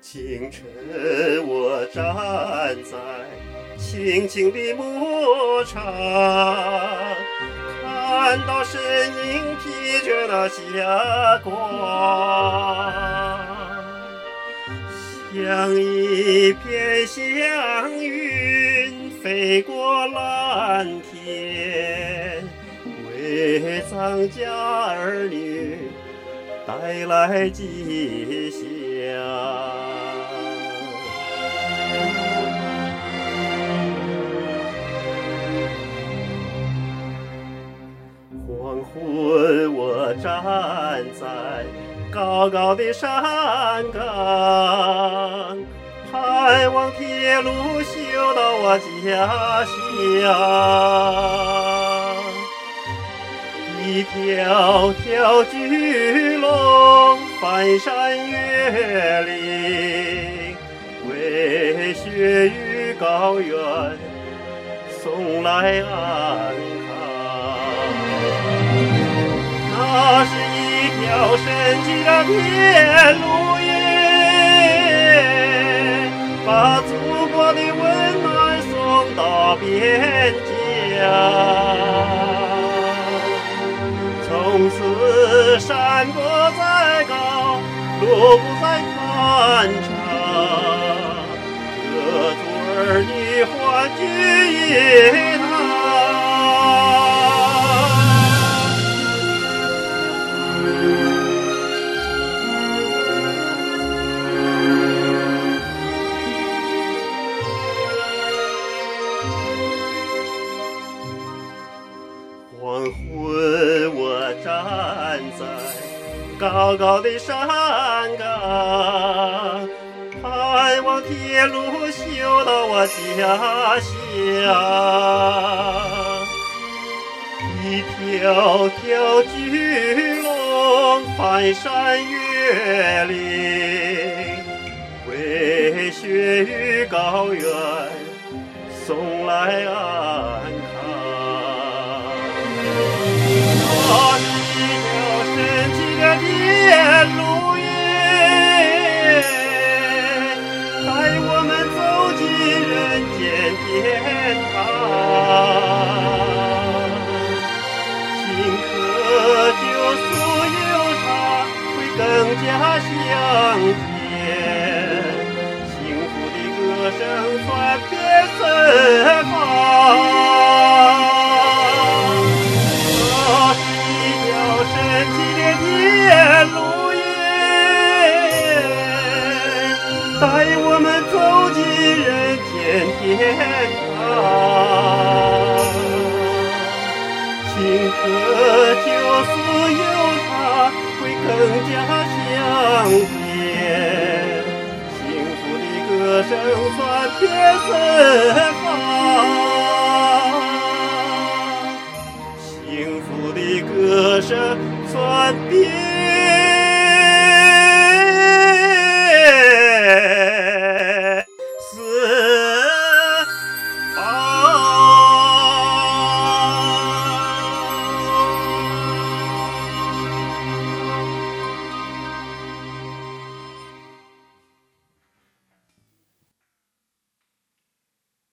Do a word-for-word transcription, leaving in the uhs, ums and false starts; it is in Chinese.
清晨，我站在青青的牧场，看到身影披着那霞光，像一片祥云飞过蓝天，为藏家儿女带来吉祥。黄昏，我站在高高的山岗，盼望铁路修到我家乡。一条条巨龙翻山越岭，为雪与高原送来安康。那是一条神奇的铁路耶，把祖国的温暖送到边疆。从此山不再高，路不再漫长，各族儿女欢聚一堂。黄昏，我站在高高的山岗，盼望铁路修到我家乡。一条条巨龙翻山越岭，为雪与高原送来安康。那是一条神奇的铁路耶，带我们走进人间天堂。顷刻就所有它会更加香甜，幸福的歌声传遍四方。神奇的铁路耶，带我们走进人间天堂。顷刻就所有它会更加香甜，幸福的歌声传遍四方。幸福的歌声传遍